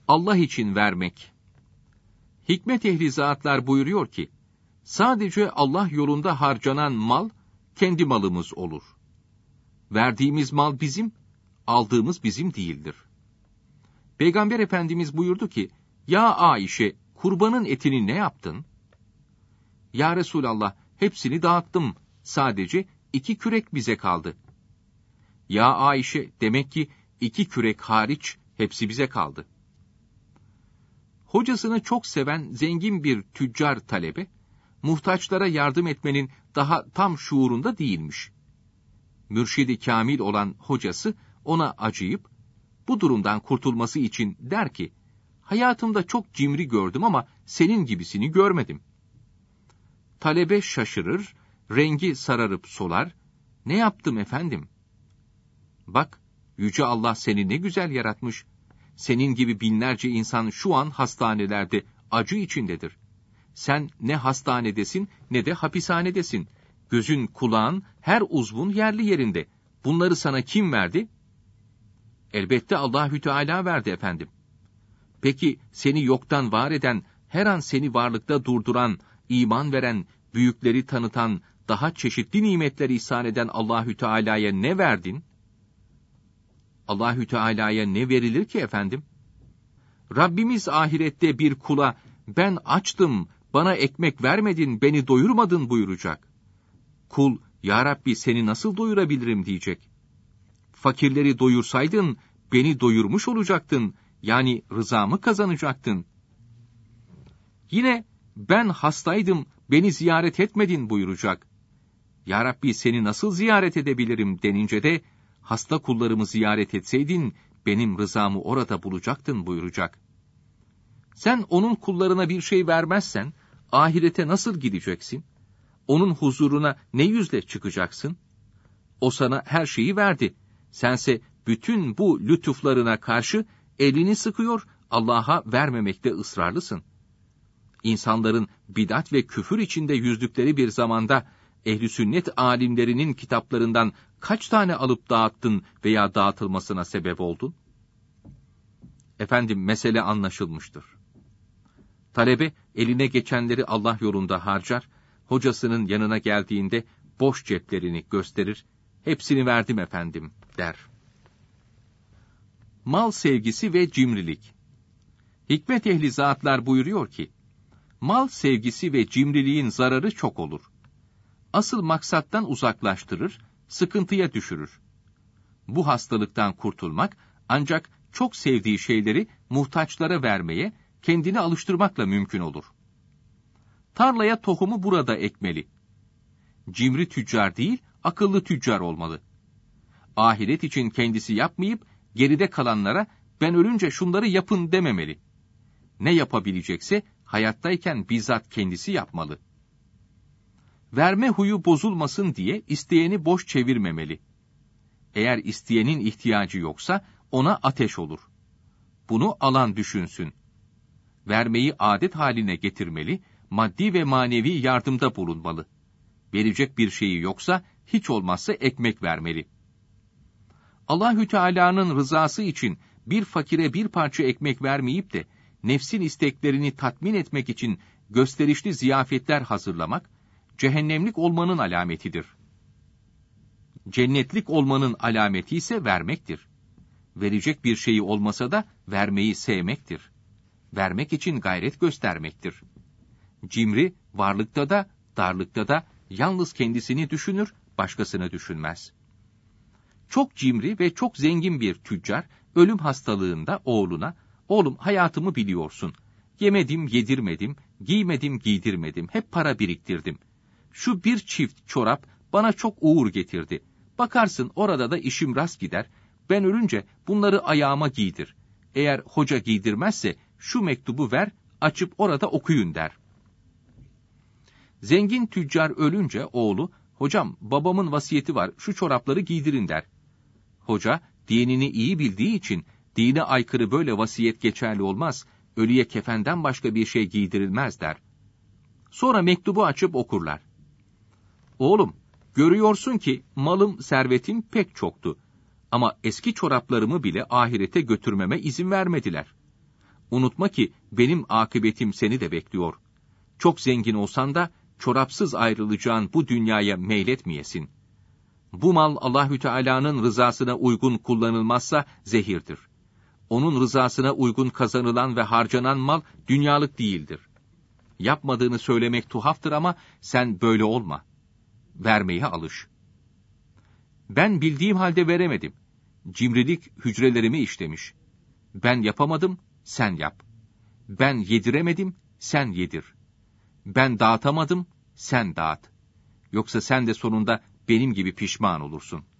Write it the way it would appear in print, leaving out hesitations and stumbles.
Allah için vermek. Hikmet ehli zatlar buyuruyor ki, sadece Allah yolunda harcanan mal, kendi malımız olur. Verdiğimiz mal bizim, aldığımız bizim değildir. Peygamber Efendimiz buyurdu ki, ya Ayşe, kurbanın etini ne yaptın? Ya Resulallah, hepsini dağıttım, sadece 2 kürek bize kaldı. Ya Ayşe, demek ki 2 kürek hariç hepsi bize kaldı. Hocasını çok seven zengin bir tüccar talebe, muhtaçlara yardım etmenin daha tam şuurunda değilmiş. Mürşidi kamil olan hocası ona acıyıp, bu durumdan kurtulması için der ki, hayatımda çok cimri gördüm ama senin gibisini görmedim. Talebe şaşırır, rengi sararıp solar, ne yaptım efendim? Bak, Yüce Allah seni ne güzel yaratmış. Senin gibi binlerce insan şu an hastanelerde, acı içindedir. Sen ne hastanedesin ne de hapishanedesin. Gözün, kulağın, her uzvun yerli yerinde. Bunları sana kim verdi? Elbette Allahü Teala verdi efendim. Peki seni yoktan var eden, her an seni varlıkta durduran, iman veren, büyükleri tanıtan, daha çeşitli nimetleri ihsan eden Allahü Teala'ya ne verdin? Allahü Teala'ya ne verilir ki efendim? Rabbimiz ahirette bir kula, ben açtım, bana ekmek vermedin, beni doyurmadın buyuracak. Kul, ya Rabbi seni nasıl doyurabilirim diyecek. Fakirleri doyursaydın, beni doyurmuş olacaktın, yani rızamı kazanacaktın. Yine, ben hastaydım, beni ziyaret etmedin buyuracak. Ya Rabbi seni nasıl ziyaret edebilirim denince de, hasta kullarımı ziyaret etseydin, benim rızamı orada bulacaktın buyuracak. Sen onun kullarına bir şey vermezsen, ahirete nasıl gideceksin? Onun huzuruna ne yüzle çıkacaksın? O sana her şeyi verdi. Sense bütün bu lütuflarına karşı elini sıkıyor, Allah'a vermemekte ısrarlısın. İnsanların bidat ve küfür içinde yüzdükleri bir zamanda, ehl-i sünnet alimlerinin kitaplarından kaç tane alıp dağıttın veya dağıtılmasına sebep oldun? Efendim, mesele anlaşılmıştır. Talebe, eline geçenleri Allah yolunda harcar, hocasının yanına geldiğinde boş ceplerini gösterir, hepsini verdim efendim, der. Mal sevgisi ve cimrilik. Hikmet ehli zatlar buyuruyor ki, mal sevgisi ve cimriliğin zararı çok olur. Asıl maksattan uzaklaştırır, sıkıntıya düşürür. Bu hastalıktan kurtulmak, ancak çok sevdiği şeyleri muhtaçlara vermeye, kendini alıştırmakla mümkün olur. Tarlaya tohumu burada ekmeli. Cimri tüccar değil, akıllı tüccar olmalı. Ahiret için kendisi yapmayıp, geride kalanlara, ben ölünce şunları yapın dememeli. Ne yapabilecekse, hayattayken bizzat kendisi yapmalı. Verme huyu bozulmasın diye, isteyeni boş çevirmemeli. Eğer isteyenin ihtiyacı yoksa, ona ateş olur. Bunu alan düşünsün. Vermeyi adet haline getirmeli, maddi ve manevi yardımda bulunmalı. Verecek bir şeyi yoksa, hiç olmazsa ekmek vermeli. Allahü Teala'nın rızası için bir fakire bir parça ekmek vermeyip de, nefsin isteklerini tatmin etmek için gösterişli ziyafetler hazırlamak, cehennemlik olmanın alametidir. Cennetlik olmanın alameti ise vermektir. Verecek bir şeyi olmasa da vermeyi sevmektir. Vermek için gayret göstermektir. Cimri, varlıkta da, darlıkta da yalnız kendisini düşünür, başkasını düşünmez. Çok cimri ve çok zengin bir tüccar, ölüm hastalığında oğluna, oğlum hayatımı biliyorsun, yemedim yedirmedim, giymedim giydirmedim, hep para biriktirdim. Şu bir çift çorap bana çok uğur getirdi. Bakarsın orada da işim rast gider, ben ölünce bunları ayağıma giydir. Eğer hoca giydirmezse şu mektubu ver, açıp orada okuyun der. Zengin tüccar ölünce oğlu, hocam babamın vasiyeti var, şu çorapları giydirin der. Hoca, dinini iyi bildiği için, dine aykırı böyle vasiyet geçerli olmaz, ölüye kefenden başka bir şey giydirilmez der. Sonra mektubu açıp okurlar. Oğlum, görüyorsun ki malım, servetim pek çoktu. Ama eski çoraplarımı bile ahirete götürmeme izin vermediler. Unutma ki benim akıbetim seni de bekliyor. Çok zengin olsan da çorapsız ayrılacağın bu dünyaya meyletmeyesin. Bu mal Allahü Teala'nın rızasına uygun kullanılmazsa zehirdir. Onun rızasına uygun kazanılan ve harcanan mal dünyalık değildir. Yapmadığını söylemek tuhaftır ama sen böyle olma. Vermeye alış. Ben bildiğim halde veremedim. Cimrilik hücrelerimi işlemiş. Ben yapamadım, sen yap. Ben yediremedim, sen yedir. Ben dağıtamadım, sen dağıt. Yoksa sen de sonunda benim gibi pişman olursun.